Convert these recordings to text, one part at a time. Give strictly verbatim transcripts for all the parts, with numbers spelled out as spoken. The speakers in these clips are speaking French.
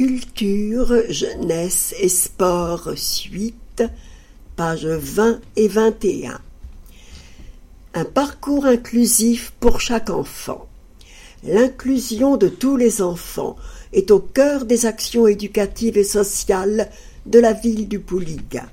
Culture, jeunesse et sport, suite, pages vingt et vingt et un. Un parcours inclusif pour chaque enfant. L'inclusion de tous les enfants est au cœur des actions éducatives et sociales de la ville du Pouliguen.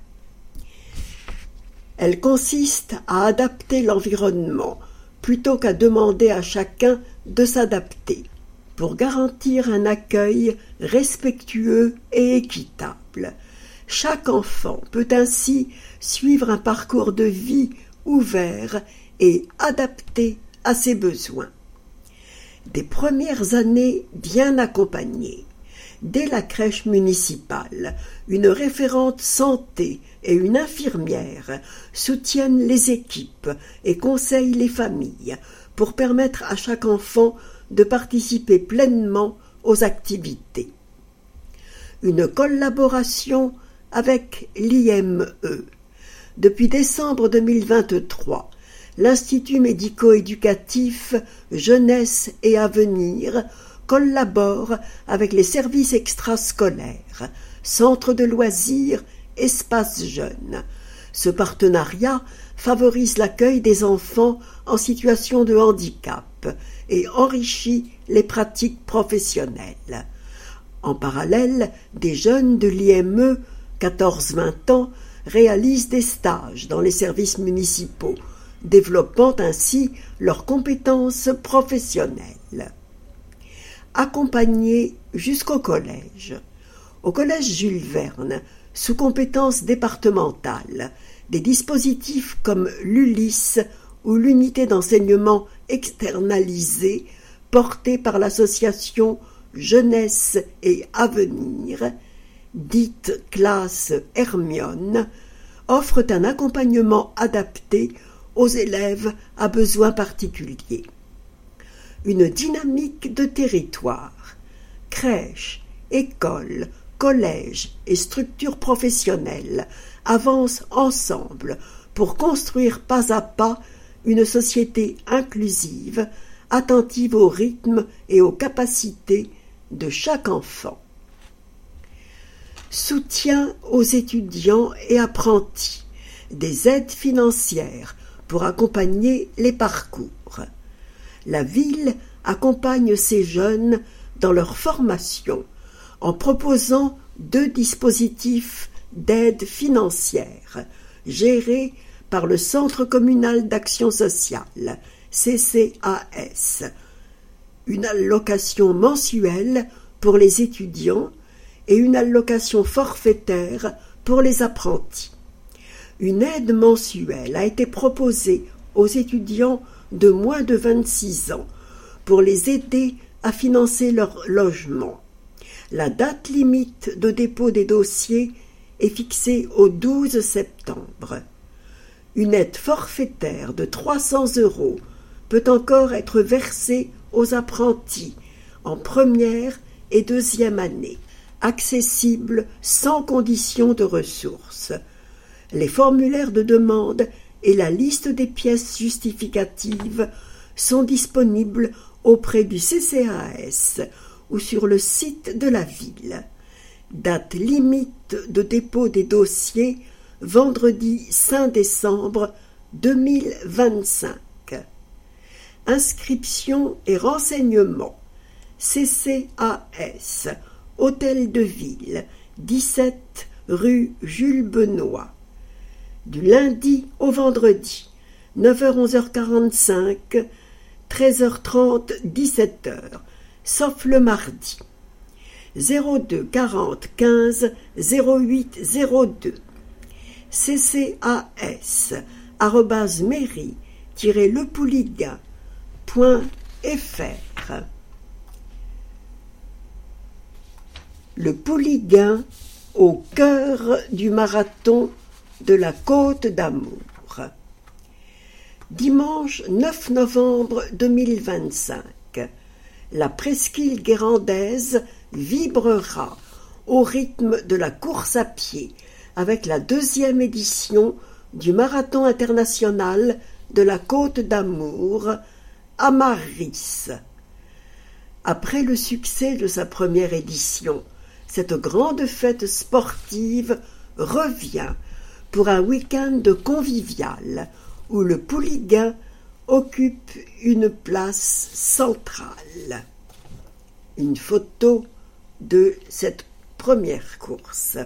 Elle consiste à adapter l'environnement plutôt qu'à demander à chacun de s'adapter, pour garantir un accueil respectueux et équitable. Chaque enfant peut ainsi suivre un parcours de vie ouvert et adapté à ses besoins. Des premières années bien accompagnées. Dès la crèche municipale, une référente santé et une infirmière soutiennent les équipes et conseillent les familles pour permettre à chaque enfant de participer pleinement aux activités. Une collaboration avec l'I M E. Depuis décembre deux mille vingt-trois, l'Institut médico-éducatif Jeunesse et Avenir collabore avec les services extrascolaires, centres de loisirs, espaces jeunes. Ce partenariat favorise l'accueil des enfants en situation de handicap et enrichit les pratiques professionnelles. En parallèle, des jeunes de l'I M E, quatorze à vingt ans, réalisent des stages dans les services municipaux, développant ainsi leurs compétences professionnelles. Accompagnés jusqu'au collège. Au collège Jules Verne, sous compétences départementales, des dispositifs comme l'Ulysse ou l'unité d'enseignement externalisée portée par l'association Jeunesse et Avenir, dite classe Hermione, offrent un accompagnement adapté aux élèves à besoins particuliers. Une dynamique de territoire. Crèches, écoles, collèges et structures professionnelles avancent ensemble pour construire pas à pas une société inclusive, attentive au rythme et aux capacités de chaque enfant. Soutien aux étudiants et apprentis, des aides financières pour accompagner les parcours. La ville accompagne ces jeunes dans leur formation en proposant deux dispositifs d'aide financière gérés par le Centre communal d'action sociale, C C A S, une allocation mensuelle pour les étudiants et une allocation forfaitaire pour les apprentis. Une aide mensuelle a été proposée aux étudiants de moins de vingt-six ans pour les aider à financer leur logement. La date limite de dépôt des dossiers est fixée au douze septembre. Une aide forfaitaire de trois cents euros peut encore être versée aux apprentis en première et deuxième année, accessible sans condition de ressources. Les formulaires de demande et la liste des pièces justificatives sont disponibles auprès du C C A S ou sur le site de la ville. Date limite de dépôt des dossiers, vendredi cinq décembre deux mille vingt-cinq. Inscription et renseignements. C C A S, Hôtel de Ville, dix-sept rue Jules Benoît. Du lundi au vendredi, neuf heures onze heures quarante-cinq, treize heures trente, dix-sept heures, sauf le mardi. zéro deux quarante quinze zéro huit zéro deux. ccas arobase mairie tiret lepouliguen point fr. Le Pouliguen au cœur du marathon de la Côte d'Amour. Dimanche neuf novembre deux mille vingt-cinq, la presqu'île guérandaise vibrera au rythme de la course à pied avec la deuxième édition du marathon international de la Côte d'Amour à Maris. Après le succès de sa première édition, cette grande fête sportive revient pour un week-end convivial où le Pouliguen occupe une place centrale. Une photo de cette première course.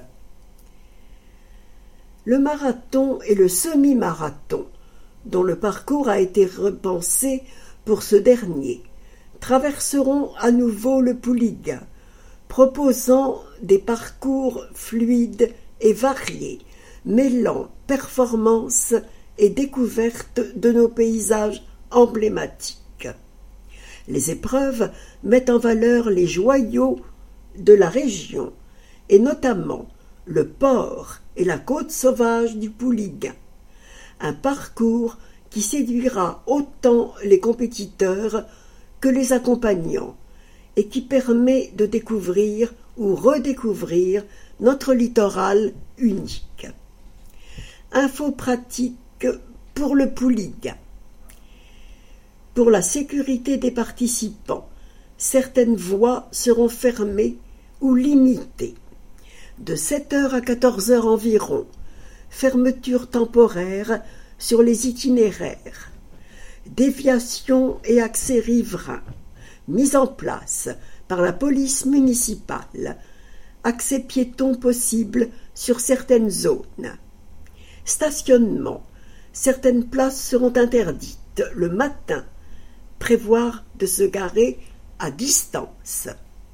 Le marathon et le semi-marathon, dont le parcours a été repensé pour ce dernier, traverseront à nouveau le Pouliguen, proposant des parcours fluides et variés, mêlant performance et découverte de nos paysages emblématiques. Les épreuves mettent en valeur les joyaux de la région, et notamment le port et la côte sauvage du Pouliguen. Un parcours qui séduira autant les compétiteurs que les accompagnants et qui permet de découvrir ou redécouvrir notre littoral unique. Info pratique pour le Pouliguen. Pour la sécurité des participants, certaines voies seront fermées ou limitées. De sept heures à quatorze heures environ, fermeture temporaire sur les itinéraires. Déviation et accès riverains, mise en place par la police municipale. Accès piéton possible sur certaines zones. Stationnement. Certaines places seront interdites le matin. Prévoir de se garer à distance.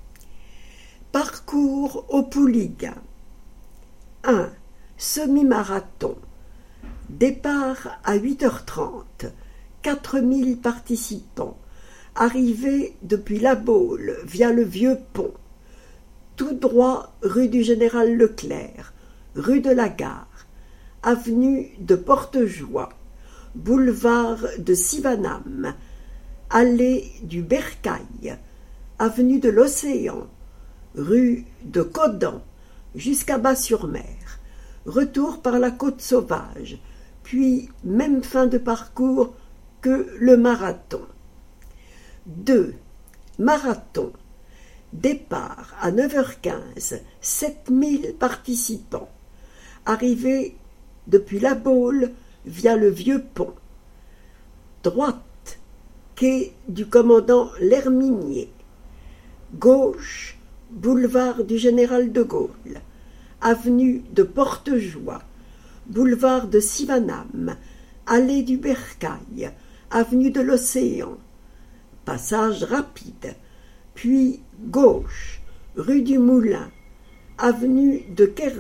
Parcours au Pouliguen. un. Semi-marathon. Départ à huit heures trente. quatre mille participants. Arrivée depuis La Baule via le Vieux Pont. Tout droit rue du Général Leclerc, rue de la Gare, avenue de Portejoie, boulevard de Sivanam, allée du Bercail, avenue de l'Océan, rue de Codan, jusqu'à Bas-sur-Mer, retour par la côte sauvage, puis même fin de parcours que le marathon. deux. Marathon. Départ à neuf heures quinze, sept mille participants. Arrivée depuis La Baule via le Vieux Pont. Droite, quai du commandant L'Herminier. Gauche, boulevard du Général de Gaulle. Avenue de Portejoie. Boulevard de Sivanam. Allée du Bercail. Avenue de l'Océan. Passage rapide. Puis gauche, rue du Moulin, avenue de, Ker...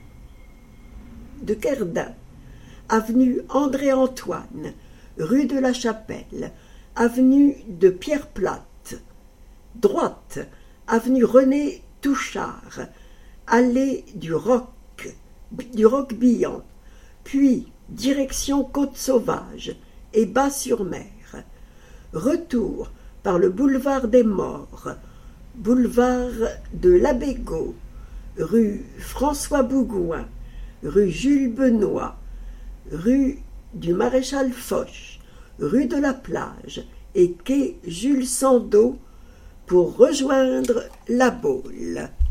de Kerdin, avenue André-Antoine, rue de la Chapelle, avenue de Pierre-Plate. Droite, avenue René Touchard, allée du Roc, du Roc-Billan, puis direction Côte-Sauvage et Bas-sur-Mer. Retour par le boulevard des Morts, boulevard de l'Abégaud, rue François Bougouin, rue Jules Benoît, rue du Maréchal Foch, rue de la Plage et quai Jules Sandeau pour rejoindre La Baule.